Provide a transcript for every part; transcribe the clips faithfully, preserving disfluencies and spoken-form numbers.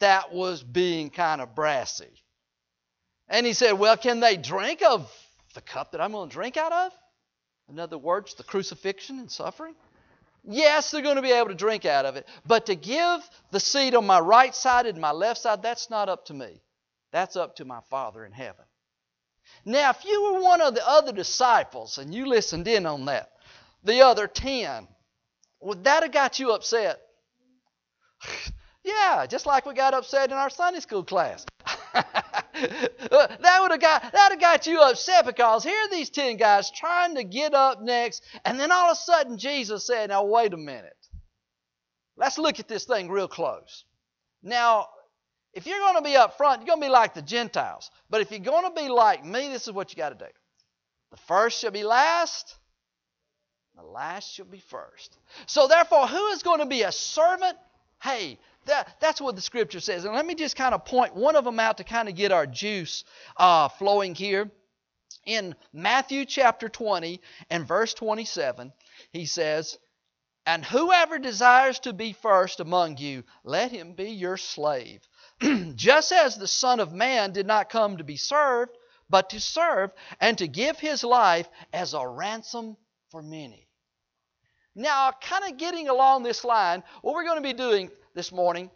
that was being kind of brassy. And he said, well, can they drink of the cup that I'm going to drink out of? In other words, the crucifixion and suffering. Yes, they're going to be able to drink out of it. But to give the seat on my right side and my left side, that's not up to me. That's up to my Father in heaven. Now, if you were one of the other disciples and you listened in on that, the other ten, would that have got you upset? Yeah, just like we got upset in our Sunday school class. that would have got that have got you upset because here are these ten guys trying to get up next, and then all of a sudden Jesus said, now wait a minute. Let's look at this thing real close. Now, if you're going to be up front, you're going to be like the Gentiles. But if you're going to be like me, this is what you got to do. The first shall be last, the last shall be first. So therefore, who is going to be a servant? Hey, that, that's what the Scripture says. And let me just kind of point one of them out to kind of get our juice uh, flowing here. In Matthew chapter twenty and verse twenty-seven, he says, and whoever desires to be first among you, let him be your slave. Just as the Son of Man did not come to be served, but to serve, and to give His life as a ransom for many. Now, kind of getting along this line, what we're going to be doing this morning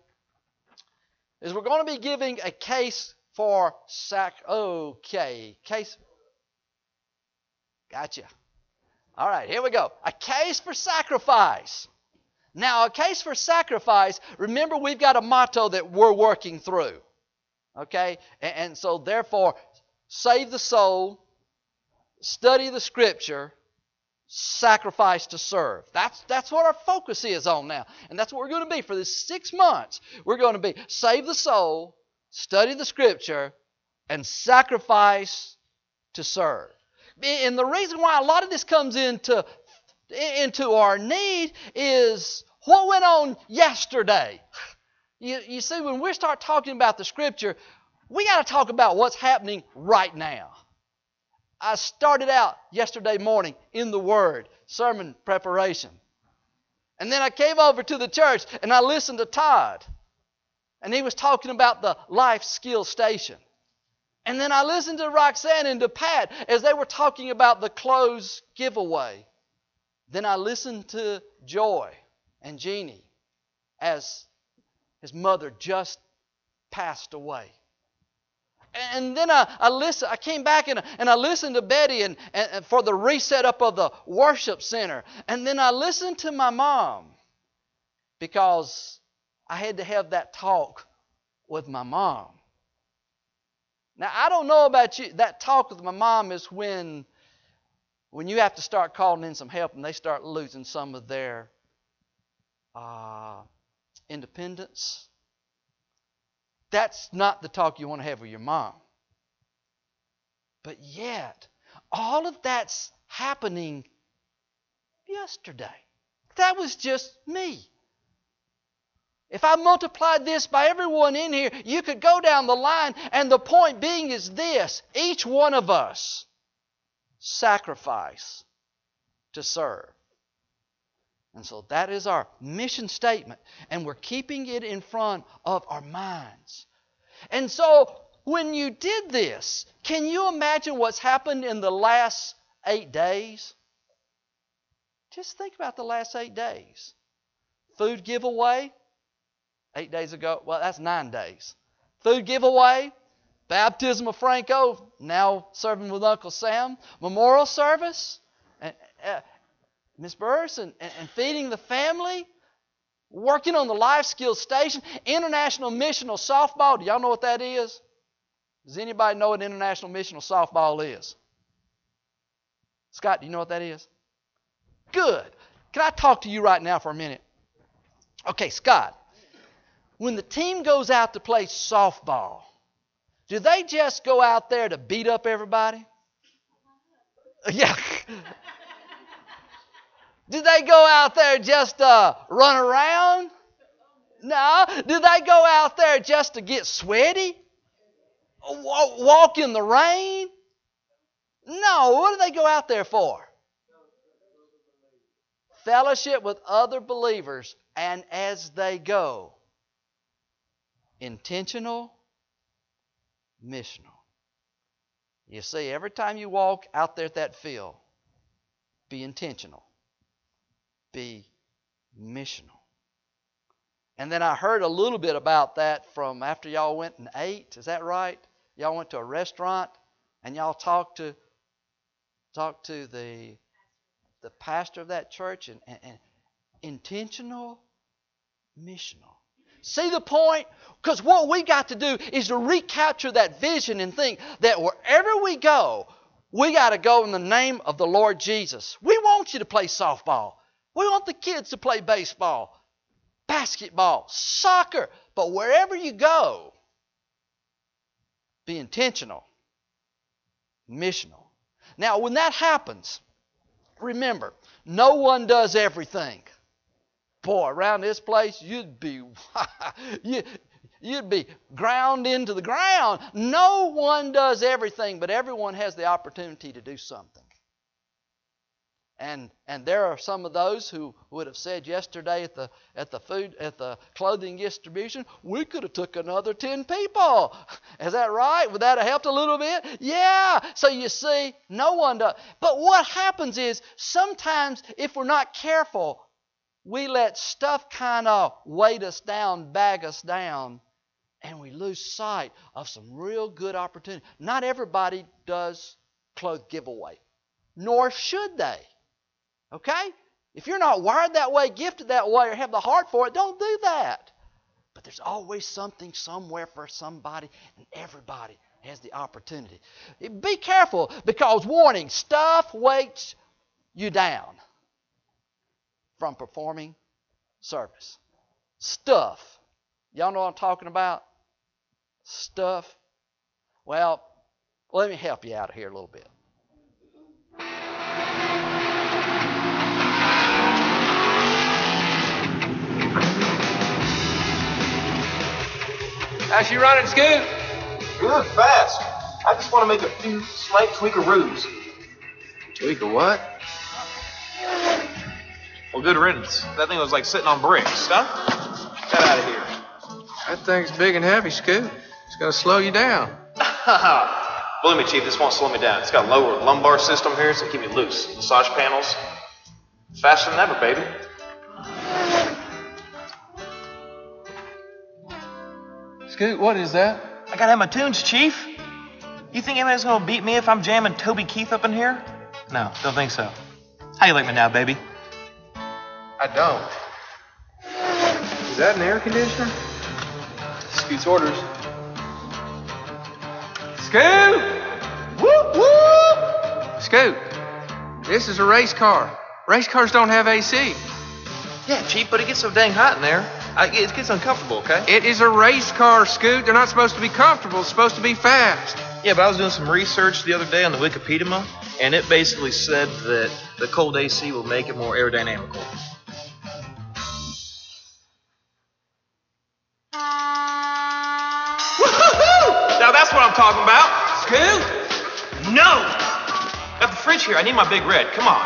is we're going to be giving a case for sac... Okay, case... Gotcha. All right, here we go. A case for sacrifice. Now, a case for sacrifice, remember we've got a motto that we're working through. Okay? And, and so, therefore, save the soul, study the Scripture, sacrifice to serve. That's, that's what our focus is on now. And that's what we're going to be for this six months. We're going to be save the soul, study the Scripture, and sacrifice to serve. And the reason why a lot of this comes into, into our need is what went on yesterday. You, you see, when we start talking about the Scripture, we got to talk about what's happening right now. I started out yesterday morning in the Word, sermon preparation. And then I came over to the church and I listened to Todd. And he was talking about the life skill station. And then I listened to Roxanne and to Pat as they were talking about the clothes giveaway. Then I listened to Joy and Jeannie as his mother just passed away. And then I, I listened. I came back and, and I listened to Betty and, and for the reset up of the worship center. And then I listened to my mom because I had to have that talk with my mom. Now, I don't know about you. That talk with my mom is when, when you have to start calling in some help and they start losing some of their uh, independence. That's not the talk you want to have with your mom. But yet, all of that's happening yesterday. That was just me. If I multiplied this by everyone in here, you could go down the line, and the point being is this: each one of us sacrifice to serve. And so that is our mission statement, and we're keeping it in front of our minds. And so when you did this, can you imagine what's happened in the last eight days? Just think about the last eight days. Food giveaway, eight days ago. Well, that's nine days. Food giveaway, baptism of Franco, now serving with Uncle Sam, memorial service, and uh, Miss Burris, and, and feeding the family, working on the life skills station, international missional softball. Do y'all know what that is? Does anybody know what international missional softball is? Scott, do you know what that is? Good. Can I talk to you right now for a minute? Okay, Scott. When the team goes out to play softball, do they just go out there to beat up everybody? Yeah. Do they go out there just to uh, run around? No. Do they go out there just to get sweaty? Walk in the rain? No. What do they go out there for? Fellowship with other believers, and as they go, intentional, missional. You see, every time you walk out there at that field, be intentional. Be missional. And then I heard a little bit about that from after y'all went and ate. Is that right? Y'all went to a restaurant and y'all talked to talked to the the pastor of that church and, and, and intentional, missional. See the point? Because what we got to do is to recapture that vision and think that wherever we go, we got to go in the name of the Lord Jesus. We want you to play softball. We want the kids to play baseball, basketball, soccer. But wherever you go, be intentional, missional. Now, when that happens, remember, no one does everything. Boy, around this place, you'd be you, you'd be ground into the ground. No one does everything, but everyone has the opportunity to do something. And and there are some of those who would have said yesterday at the at the food at the clothing distribution, we could have took another ten people. Is that right? Would that have helped a little bit? Yeah. So you see, no one does. But what happens is sometimes if we're not careful, we let stuff kind of weight us down, bag us down, and we lose sight of some real good opportunity. Not everybody does clothes giveaway, nor should they. Okay? If you're not wired that way, gifted that way, or have the heart for it, don't do that. But there's always something somewhere for somebody, and everybody has the opportunity. Be careful, because warning, stuff weights you down from performing service. Stuff. Y'all know what I'm talking about? Stuff. Well, let me help you out here a little bit. How's you running, Scoot? Good, fast. I just want to make a few slight tweakaroos. Tweak a what? Well, good riddance. That thing was like sitting on bricks, huh? Get out of here. That thing's big and heavy, Scoot. It's gonna slow you down. Believe me, Chief, this won't slow me down. It's got a lower lumbar system here, so keep me loose. Massage panels. Faster than ever, baby. Scoot, what is that? I gotta have my tunes, Chief. You think anybody's gonna beat me if I'm jamming Toby Keith up in here? No, don't think so. How you like me now, baby? I don't. Is that an air conditioner? Scoot's orders. Scoot! Whoop, whoop! Scoot, this is a race car. Race cars don't have A C. Yeah, Chief, but it gets so dang hot in there. I, it gets uncomfortable, okay? It is a race car, Scoot. They're not supposed to be comfortable. It's supposed to be fast. Yeah, but I was doing some research the other day on the Wikipedia, and it basically said that the cold A C will make it more aerodynamical. Woo-hoo-hoo! Now that's what I'm talking about. Scoot? No! Got the fridge here. I need my big red. Come on.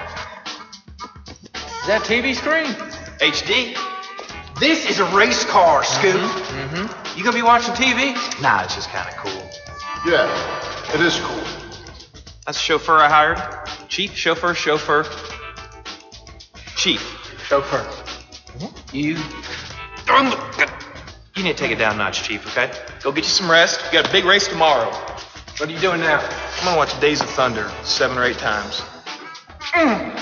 Is that T V screen? H D. This is a race car, Scoot. Mm-hmm. You gonna be watching T V? Nah, it's just kind of cool. Yeah, it is cool. That's the chauffeur I hired. Chief, chauffeur, chauffeur. Chief. Chauffeur. Mm-hmm. You... You need to take it down a notch, Chief, okay? Go get you some rest. You got a big race tomorrow. What are you doing now? I'm gonna watch Days of Thunder seven or eight times. Mm.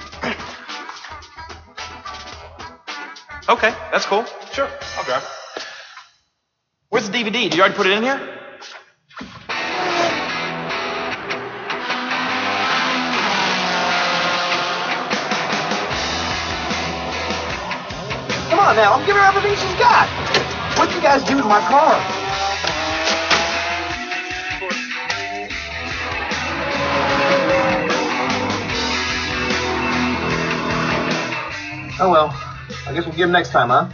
Okay, that's cool. Sure, I'll drive. Where's the D V D? Did you already put it in here? Come on now, I'm giving her everything she's got. What you guys do to my car? Oh well, I guess we'll get him next time, huh?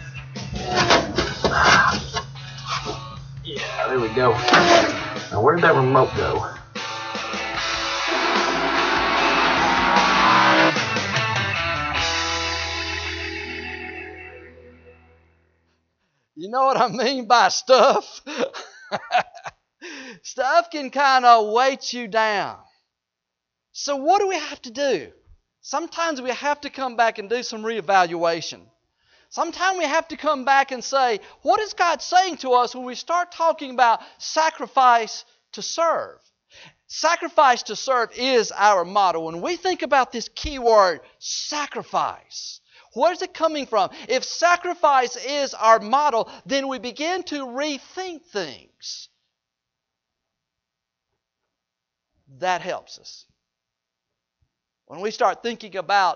Yeah, there we go. Now where'd that remote go? You know what I mean by stuff? Stuff can kind of weight you down. So what do we have to do? Sometimes we have to come back and do some reevaluation. Sometimes we have to come back and say, what is God saying to us when we start talking about sacrifice to serve? Sacrifice to serve is our motto. When we think about this key word, sacrifice, where is it coming from? If sacrifice is our motto, then we begin to rethink things. That helps us. When we start thinking about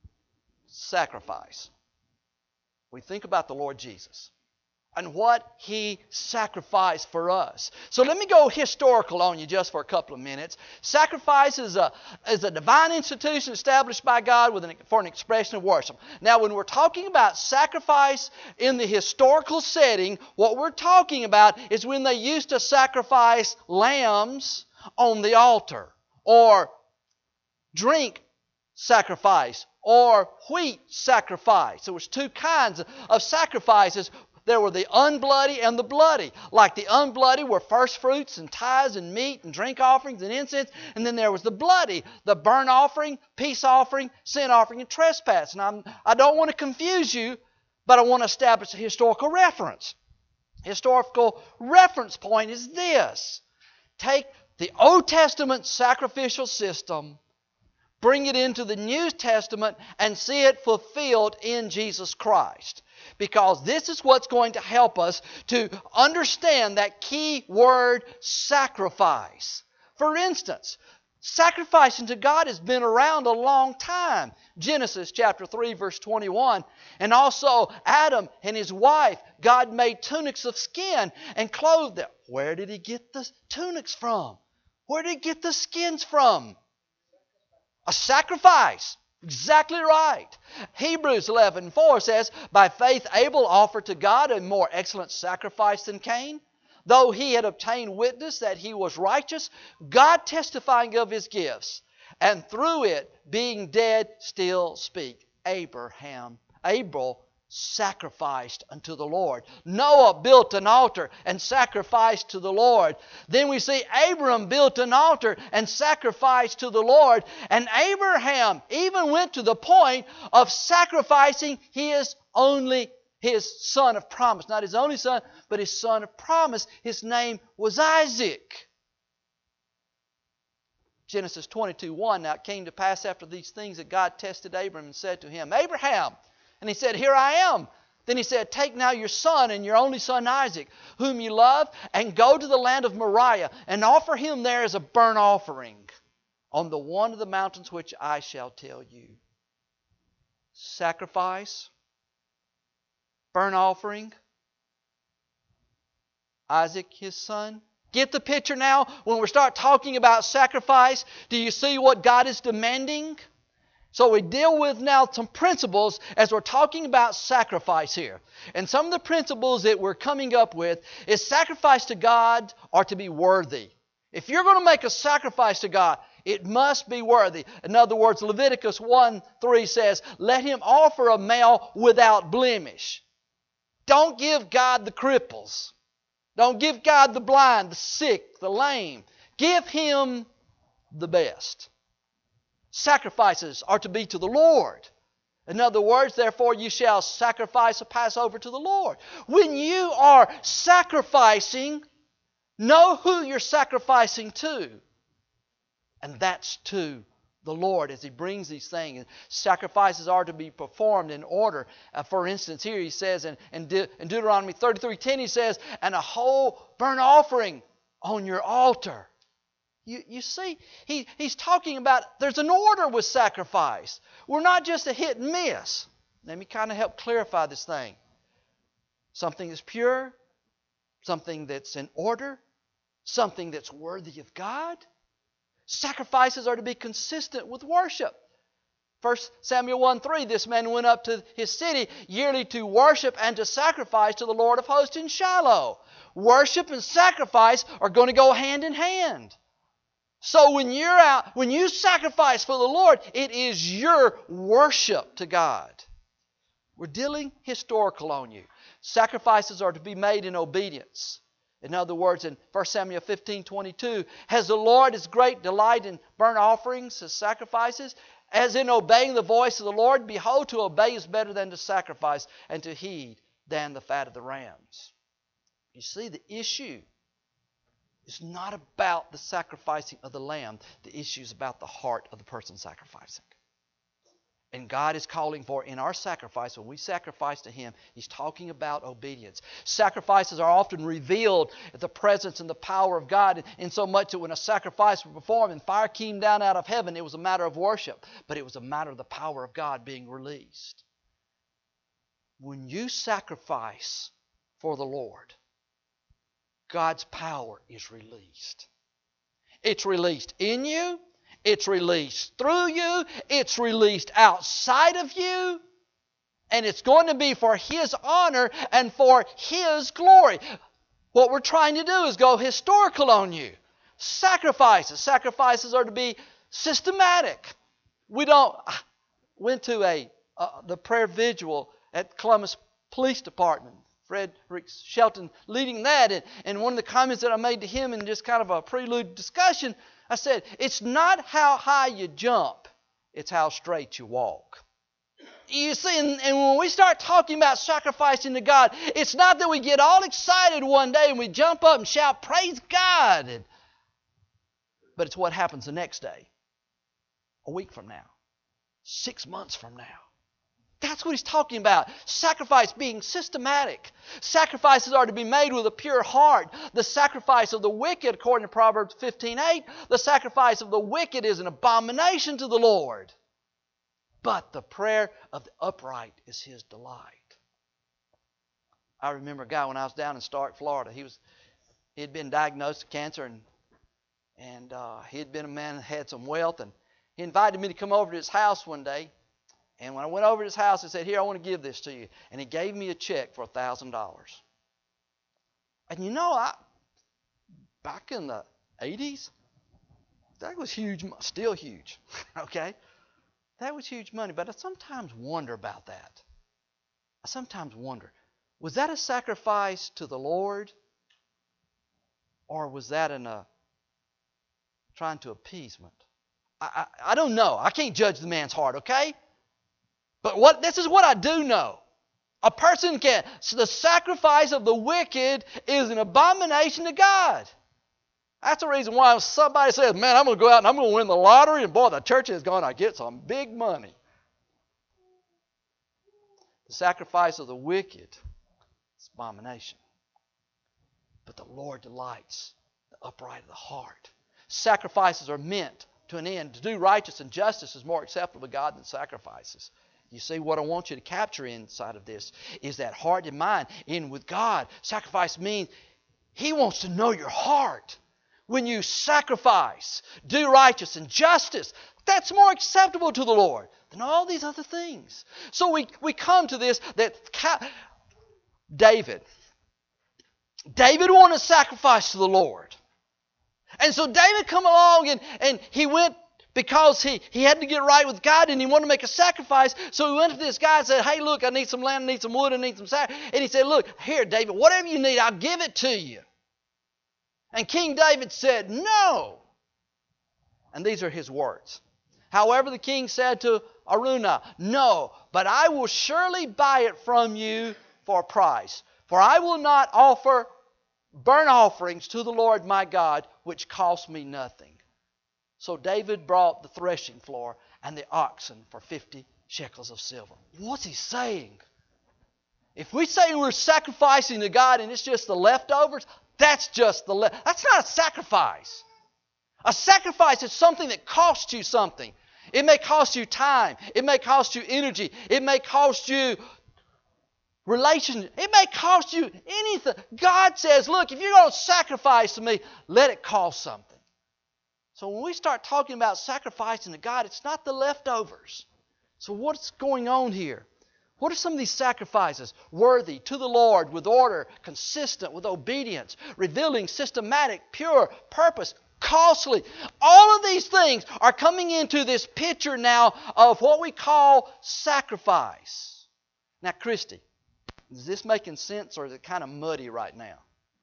sacrifice, we think about the Lord Jesus and what He sacrificed for us. So let me go historical on you just for a couple of minutes. Sacrifice is a, is a divine institution established by God with an, for an expression of worship. Now, when we're talking about sacrifice in the historical setting, what we're talking about is when they used to sacrifice lambs on the altar, or drink sacrifice, or wheat sacrifice. There was two kinds of sacrifices. There were the unbloody and the bloody. Like the unbloody were first fruits and tithes and meat and drink offerings and incense. And then there was the bloody, the burnt offering, peace offering, sin offering, and trespass. And I'm, I don't want to confuse you, but I want to establish a historical reference. Historical reference point is this. Take the Old Testament sacrificial system, bring it into the New Testament, and see it fulfilled in Jesus Christ. Because this is what's going to help us to understand that key word, sacrifice. For instance, sacrificing to God has been around a long time. Genesis chapter three, verse twenty-one. And also Adam and his wife, God made tunics of skin and clothed them. Where did He get the tunics from? Where did He get the skins from? A sacrifice. Exactly right. Hebrews eleven four says, by faith Abel offered to God a more excellent sacrifice than Cain, though he had obtained witness that he was righteous, God testifying of his gifts, and through it, being dead, still speak. Abraham, Abel sacrificed unto the Lord. Noah built an altar and sacrificed to the Lord. Then we see Abram built an altar and sacrificed to the Lord. And Abraham even went to the point of sacrificing his only, his son of promise. Not his only son, but his son of promise. His name was Isaac. Genesis twenty-two one. Now it came to pass after these things that God tested Abram and said to him, Abraham. And he said, here I am. Then He said, take now your son and your only son Isaac, whom you love, and go to the land of Moriah, and offer him there as a burnt offering on the one of the mountains which I shall tell you. Sacrifice, burnt offering, Isaac his son. Get the picture now? When we start talking about sacrifice, do you see what God is demanding? So we deal with now some principles as we're talking about sacrifice here. And some of the principles that we're coming up with is sacrifice to God are to be worthy. If you're going to make a sacrifice to God, it must be worthy. In other words, Leviticus one three says, let him offer a male without blemish. Don't give God the cripples. Don't give God the blind, the sick, the lame. Give Him the best. Sacrifices are to be to the Lord. In other words, therefore you shall sacrifice a Passover to the Lord. When you are sacrificing, know who you're sacrificing to. And that's to the Lord as He brings these things. Sacrifices are to be performed in order. Uh, for instance, here He says in, in, De- in Deuteronomy thirty-three ten, He says, and a whole burnt offering on your altar. You, you see, he, he's talking about there's an order with sacrifice. We're not just a hit and miss. Let me kind of help clarify this thing. Something that's pure, something that's in order, something that's worthy of God. Sacrifices are to be consistent with worship. First Samuel one three, this man went up to his city yearly to worship and to sacrifice to the Lord of hosts in Shiloh. Worship and sacrifice are going to go hand in hand. So when you're out, when you sacrifice for the Lord, it is your worship to God. We're dealing historical on you. Sacrifices are to be made in obedience. In other words, in First Samuel fifteen twenty-two, has the Lord His great delight in burnt offerings, His sacrifices, as in obeying the voice of the Lord? Behold, to obey is better than to sacrifice, and to heed than the fat of the rams. You see, the issue is not about the sacrificing of the lamb. The issue is about the heart of the person sacrificing. And God is calling for, in our sacrifice, when we sacrifice to Him, He's talking about obedience. Sacrifices are often revealed at the presence and the power of God, in so much that when a sacrifice was performed and fire came down out of heaven, it was a matter of worship, but it was a matter of the power of God being released. When you sacrifice for the Lord, God's power is released. It's released in you. It's released through you. It's released outside of you. And it's going to be for His honor and for His glory. What we're trying to do is go historical on you. Sacrifices. Sacrifices are to be systematic. We don't... I went to a uh, the prayer vigil at Columbus Police Department. Fred Shelton leading that. And, and one of the comments that I made to him in just kind of a prelude discussion, I said, it's not how high you jump, it's how straight you walk. You see, and, and when we start talking about sacrificing to God, it's not that we get all excited one day and we jump up and shout, praise God. And, but it's what happens the next day, a week from now, six months from now. That's what he's talking about. Sacrifice being systematic. Sacrifices are to be made with a pure heart. The sacrifice of the wicked, according to Proverbs fifteen eight, the sacrifice of the wicked is an abomination to the Lord. But the prayer of the upright is His delight. I remember a guy when I was down in Stark, Florida. He was he had been diagnosed with cancer, and and uh, he had been a man that had some wealth, and he invited me to come over to his house one day. And when I went over to his house, he said, here, I want to give this to you. And he gave me a check for one thousand dollars. And you know, I back in the eighties, that was huge, still huge, okay? That was huge money. But I sometimes wonder about that. I sometimes wonder, was that a sacrifice to the Lord? Or was that in a trying to appeasement? I, I, I don't know. I can't judge the man's heart, okay? But what this is what I do know. A person can, so the sacrifice of the wicked is an abomination to God. That's the reason why somebody says, man, I'm going to go out and I'm going to win the lottery, and boy, the church is going to get some big money. The sacrifice of the wicked is abomination. But the Lord delights the upright of the heart. Sacrifices are meant to an end. To do righteous and justice is more acceptable to God than sacrifices. You see, what I want you to capture inside of this is that heart and mind in with God. Sacrifice means He wants to know your heart. When you sacrifice, do righteous and justice, that's more acceptable to the Lord than all these other things. So we, we come to this that David, David wanted to sacrifice to the Lord. And so David come along and, and he went because he, he had to get right with God and he wanted to make a sacrifice. So he went to this guy and said, hey, look, I need some land, I need some wood, I need some sacrifice. And he said, look, here, David, whatever you need, I'll give it to you. And King David said, no. And these are his words. However, the king said to Araunah, no, but I will surely buy it from you for a price. For I will not offer burnt offerings to the Lord my God, which cost me nothing. So David brought the threshing floor and the oxen for fifty shekels of silver. What's he saying? If we say we're sacrificing to God and it's just the leftovers, that's just the left. That's not a sacrifice. A sacrifice is something that costs you something. It may cost you time. It may cost you energy. It may cost you relationship. It may cost you anything. God says, look, if you're going to sacrifice to me, let it cost something. So when we start talking about sacrificing to God, it's not the leftovers. So what's going on here? What are some of these sacrifices? Worthy to the Lord, with order, consistent with obedience, revealing systematic, pure purpose, costly. All of these things are coming into this picture now of what we call sacrifice. Now, Christy, Is this making sense, or is it kind of muddy right now?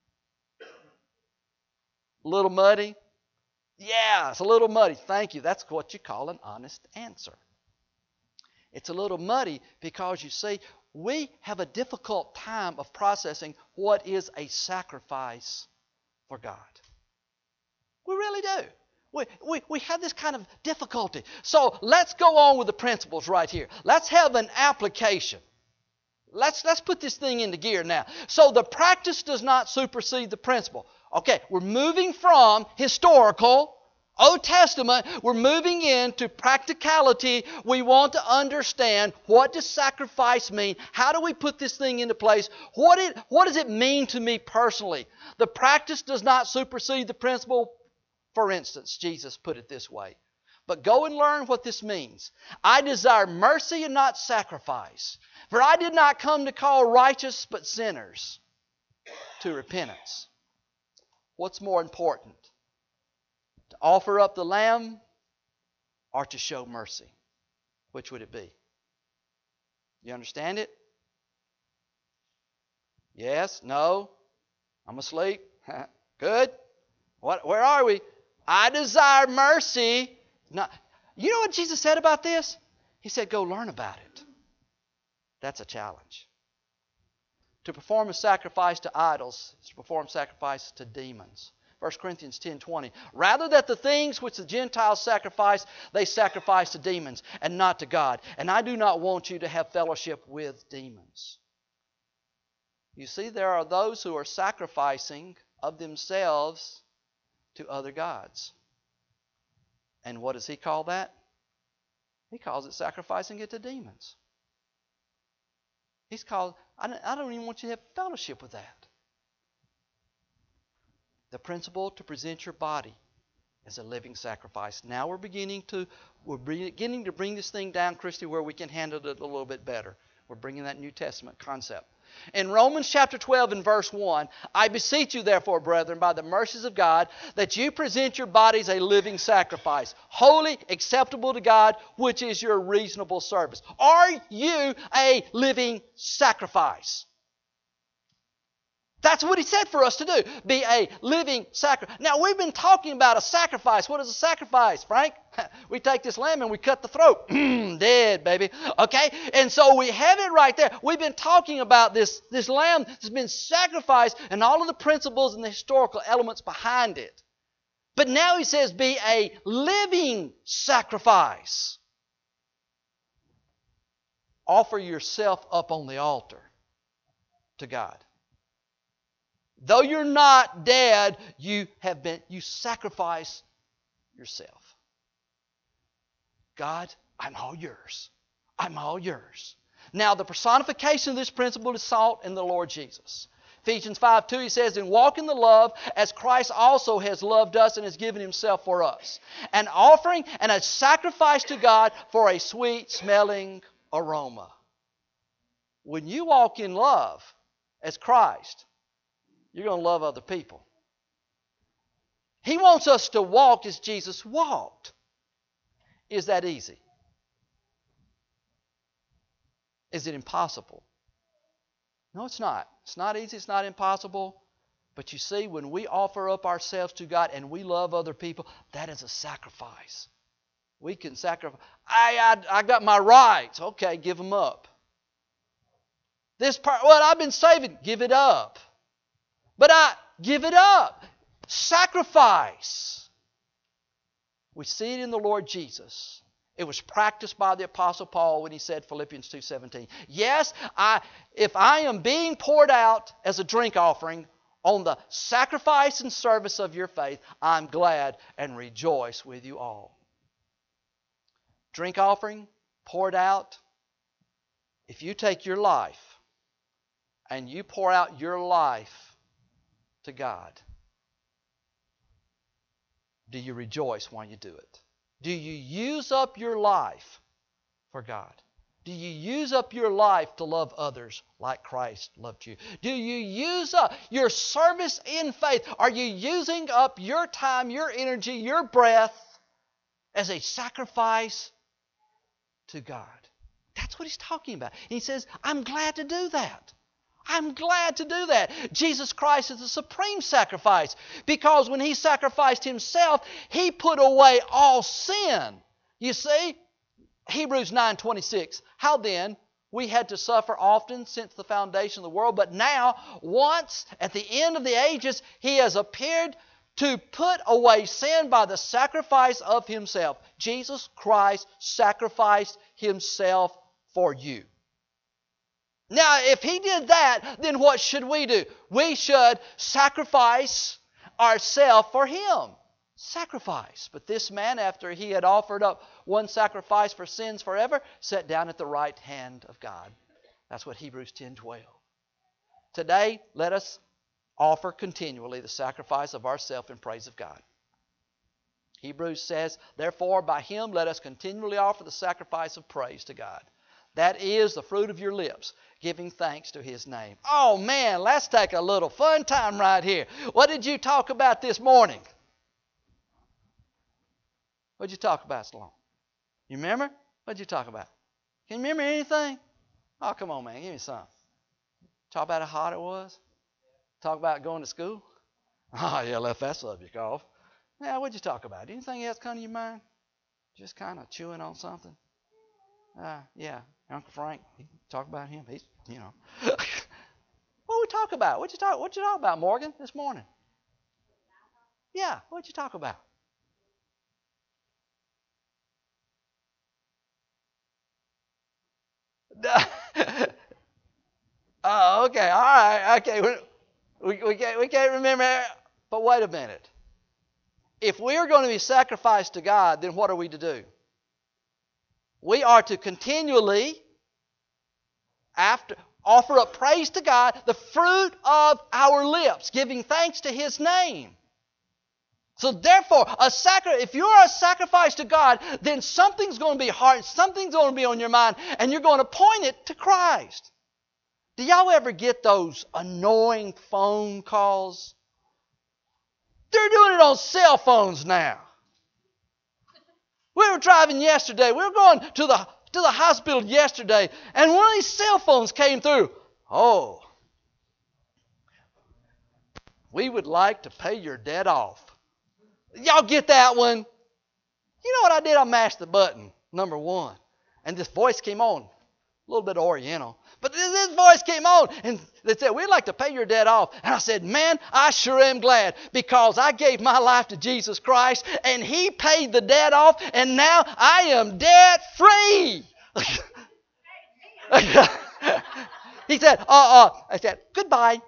A little muddy? Yeah, it's a little muddy. Thank you. That's what you call an honest answer. It's a little muddy because, you see, we have a difficult time of processing what is a sacrifice for God. We really do. We, we, we have this kind of difficulty. So let's go on with the principles right here. Let's have an application. Let's, let's put this thing into gear now. So the practice does not supersede the principle. Okay, we're moving from historical, Old Testament, we're moving into practicality. We want to understand, what does sacrifice mean? How do we put this thing into place? What, it, what does it mean to me personally? The practice does not supersede the principle. For instance, Jesus put it this way. But go and learn what this means. I desire mercy and not sacrifice. For I did not come to call righteous but sinners to repentance. What's more important? To offer up the lamb or to show mercy? Which would it be? You understand it? Yes? No? I'm asleep? Good. What? Where are we? I desire mercy. Not, you know what Jesus said about this? He said, go learn about it. That's a challenge. To perform a sacrifice to idols is to perform sacrifice to demons. First Corinthians ten twenty. Rather that the things which the Gentiles sacrifice, they sacrifice to demons and not to God. And I do not want you to have fellowship with demons. You see, there are those who are sacrificing of themselves to other gods. And what does he call that? He calls it sacrificing it to demons. He's called, I don't, I don't even want you to have fellowship with that. The principle to present your body as a living sacrifice. Now we're beginning to we're beginning to bring this thing down, Christy, where we can handle it a little bit better. We're bringing that New Testament concept. In Romans chapter twelve and verse one, I beseech you therefore, brethren, by the mercies of God, that you present your bodies a living sacrifice, holy, acceptable to God, which is your reasonable service. Are you a living sacrifice? That's what he said for us to do. Be a living sacrifice. Now, we've been talking about a sacrifice. What is a sacrifice, Frank? We take this lamb and we cut the throat. Dead, baby. Okay? And so we have it right there. We've been talking about this, this lamb that's been sacrificed and all of the principles and the historical elements behind it. But now he says, be a living sacrifice. Offer yourself up on the altar to God. Though you're not dead, you have been, you sacrifice yourself. God, I'm all yours. I'm all yours. Now, the personification of this principle is sought in the Lord Jesus. Ephesians five two, he says, and walk in the love as Christ also has loved us and has given himself for us. An offering and a sacrifice to God for a sweet smelling aroma. When you walk in love as Christ, you're going to love other people. He wants us to walk as Jesus walked. Is that easy? Is it impossible? No, it's not. It's not easy. It's not impossible. But you see, when we offer up ourselves to God and we love other people, that is a sacrifice. We can sacrifice. I, I, I got my rights. Okay, give them up. This part, well, I've been saving. Give it up. But I give it up. Sacrifice. We see it in the Lord Jesus. It was practiced by the Apostle Paul when he said, Philippians two seventeen. Yes, I, if I am being poured out as a drink offering on the sacrifice and service of your faith, I'm glad and rejoice with you all. Drink offering, poured out. If you take your life and you pour out your life to God, do you rejoice while you do it? Do you use up your life for God? Do you use up your life to love others like Christ loved you? Do you use up your service in faith? Are you using up your time, your energy, your breath as a sacrifice to God? That's what he's talking about. He says, I'm glad to do that. I'm glad to do that. Jesus Christ is the supreme sacrifice because when He sacrificed Himself, He put away all sin. You see, Hebrews nine twenty-six, how then we had to suffer often since the foundation of the world, but now, once at the end of the ages, He has appeared to put away sin by the sacrifice of Himself. Jesus Christ sacrificed Himself for you. Now, if He did that, then what should we do? We should sacrifice ourselves for Him. Sacrifice. But this man, after he had offered up one sacrifice for sins forever, sat down at the right hand of God. That's what Hebrews ten twelve. Today, let us offer continually the sacrifice of ourselves in praise of God. Hebrews says, therefore, by Him let us continually offer the sacrifice of praise to God. That is the fruit of your lips, giving thanks to His name. Oh man, let's take a little fun time right here. What did you talk about this morning? What did you talk about, Sloan? You remember? What did you talk about? Can you remember anything? Oh, come on, man. Give me something. Talk about how hot it was? Talk about going to school? Oh, yeah, left that subject off. Yeah, what did you talk about? Anything else come to your mind? Just kind of chewing on something? Uh, yeah, Uncle Frank, talk about him. He's, you know. What we talk about? What you talk? What you talk about, Morgan, this morning? Yeah, what you talk about? Oh, okay, all right, okay. We, we, can't, we can't remember, but wait a minute. If we are going to be sacrificed to God, then what are we to do? We are to continually after offer up praise to God, the fruit of our lips, giving thanks to His name. So therefore, a sacri- if you're a sacrifice to God, then something's going to be hard, something's going to be on your mind, and you're going to point it to Christ. Do y'all ever get those annoying phone calls? They're doing it on cell phones now. We were driving yesterday. We were going to the to the hospital yesterday, and one of these cell phones came through. Oh, we would like to pay your debt off. Y'all get that one? You know what I did? I mashed the button, number one. And this voice came on. A little bit Oriental. But this voice came on and they said, we'd like to pay your debt off. And I said, man, I sure am glad because I gave my life to Jesus Christ and He paid the debt off and now I am debt free. He said, uh, uh, I said, goodbye.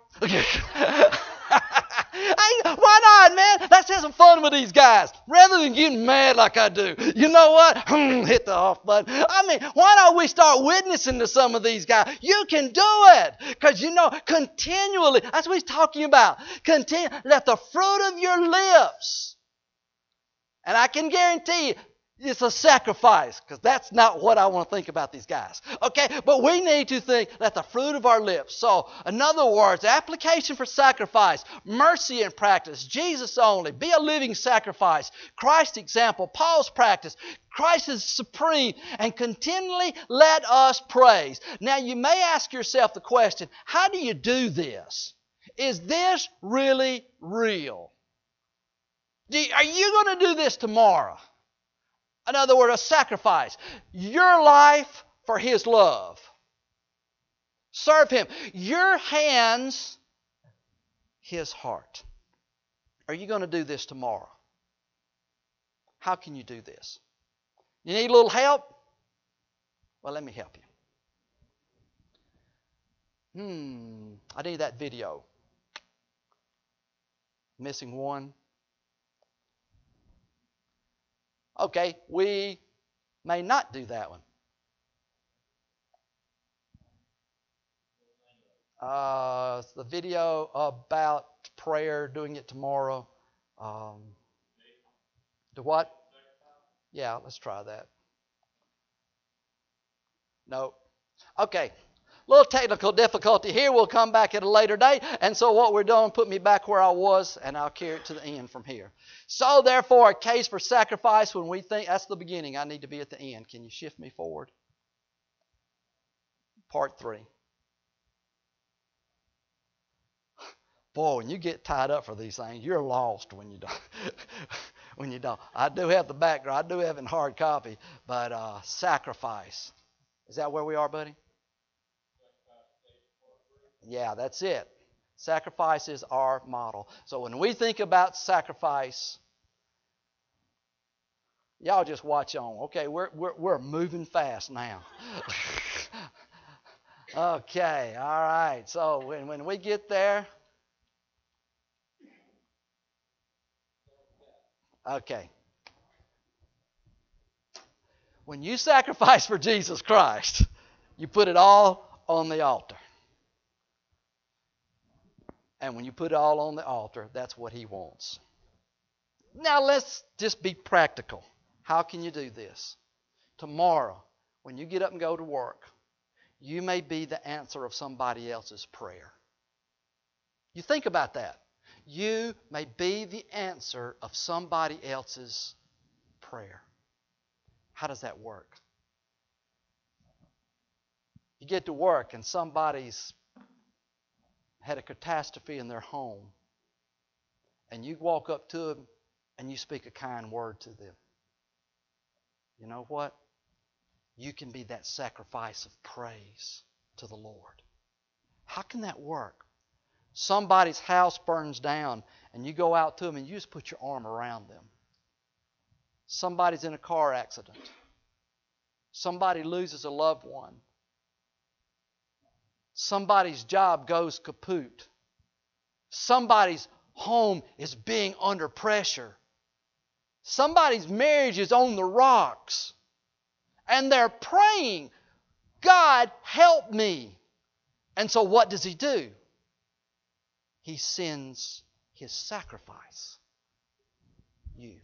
I, why not, man? Let's have some fun with these guys. Rather than getting mad like I do. You know what? Hit the off button. I mean, why don't we start witnessing to some of these guys? You can do it. Because, you know, continually, that's what he's talking about. Continue, let the fruit of your lips. And I can guarantee you, it's a sacrifice, because that's not what I want to think about these guys. Okay, but we need to think that the fruit of our lips. So, in other words, application for sacrifice, mercy in practice, Jesus only, be a living sacrifice, Christ's example, Paul's practice, Christ is supreme, and continually let us praise. Now, you may ask yourself the question, how do you do this? Is this really real? Do you, are you going to do this tomorrow? In other words, a sacrifice. Your life for His love. Serve Him. Your hands, His heart. Are you going to do this tomorrow? How can you do this? You need a little help? Well, let me help you. Hmm, I need that video. Missing one. Okay, we may not do that one. Uh, the video about prayer, doing it tomorrow. Um, the what? Yeah, let's try that. No. Okay. Little technical difficulty here. We'll come back at a later date. And so what we're doing, put me back where I was, and I'll carry it to the end from here. So therefore, a case for sacrifice when we think, that's the beginning. I need to be at the end. Can you shift me forward? Part three. Boy, when you get tied up for these things, you're lost when you don't. when you don't. I do have the background. I do have it in hard copy, but uh, sacrifice. Is that where we are, buddy? Yeah, that's it. Sacrifice is our model. So when we think about sacrifice, y'all just watch on. Okay, we're we're we're moving fast now. Okay, all right. So when when we get there, okay. When you sacrifice for Jesus Christ, you put it all on the altar. And when you put it all on the altar, that's what He wants. Now let's just be practical. How can you do this? Tomorrow, when you get up and go to work, you may be the answer of somebody else's prayer. You think about that. You may be the answer of somebody else's prayer. How does that work? You get to work and somebody's had a catastrophe in their home, and you walk up to them and you speak a kind word to them. You know what? You can be that sacrifice of praise to the Lord. How can that work? Somebody's house burns down and you go out to them and you just put your arm around them. Somebody's in a car accident. Somebody loses a loved one. Somebody's job goes kaput. Somebody's home is being under pressure. Somebody's marriage is on the rocks. And they're praying, God, help me. And so what does He do? He sends His sacrifice. You.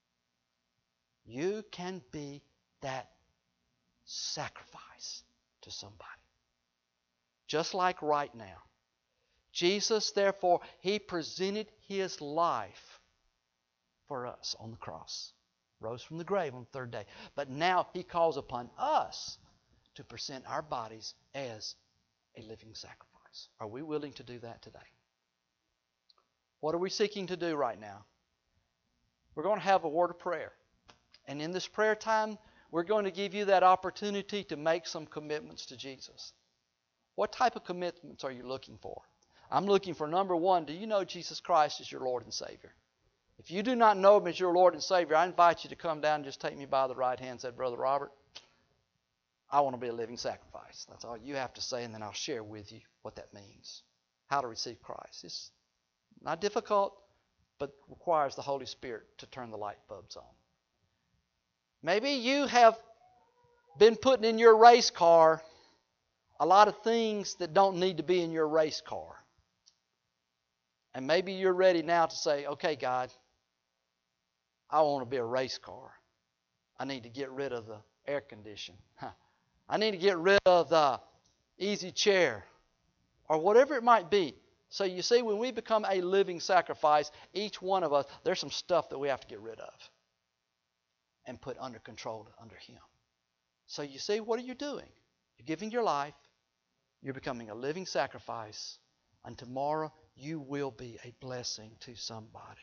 You can be that sacrifice to somebody. Just like right now. Jesus, therefore, He presented His life for us on the cross. Rose from the grave on the third day. But now He calls upon us to present our bodies as a living sacrifice. Are we willing to do that today? What are we seeking to do right now? We're going to have a word of prayer. And in this prayer time, we're going to give you that opportunity to make some commitments to Jesus. What type of commitments are you looking for? I'm looking for, number one, do you know Jesus Christ is your Lord and Savior? If you do not know Him as your Lord and Savior, I invite you to come down and just take me by the right hand and say, Brother Robert, I want to be a living sacrifice. That's all you have to say, and then I'll share with you what that means. How to receive Christ. It's not difficult, but requires the Holy Spirit to turn the light bulbs on. Maybe you have been putting in your race car a lot of things that don't need to be in your race car. And maybe you're ready now to say, okay, God, I want to be a race car. I need to get rid of the air condition. I need to get rid of the easy chair. Or whatever it might be. So you see, when we become a living sacrifice, each one of us, there's some stuff that we have to get rid of. And put under control under Him. So you see, what are you doing? You're giving your life. You're becoming a living sacrifice. And tomorrow you will be a blessing to somebody.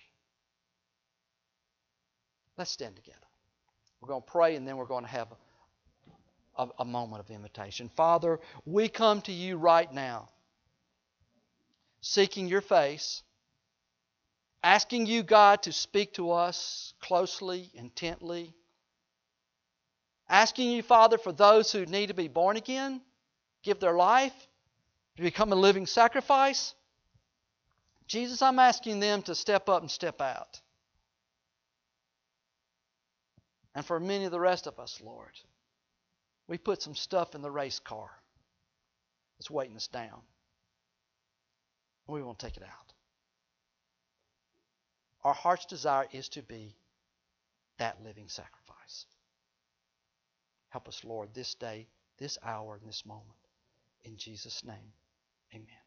Let's stand together. We're going to pray and then we're going to have a, a, a moment of invitation. Father, we come to you right now, seeking your face, asking you, God, to speak to us closely, intently. Asking you, Father, for those who need to be born again, give their life, to become a living sacrifice. Jesus, I'm asking them to step up and step out. And for many of the rest of us, Lord, we put some stuff in the race car that's weighting us down. We won't take it out. Our heart's desire is to be that living sacrifice. Help us, Lord, this day, this hour, and this moment. In Jesus' name, amen.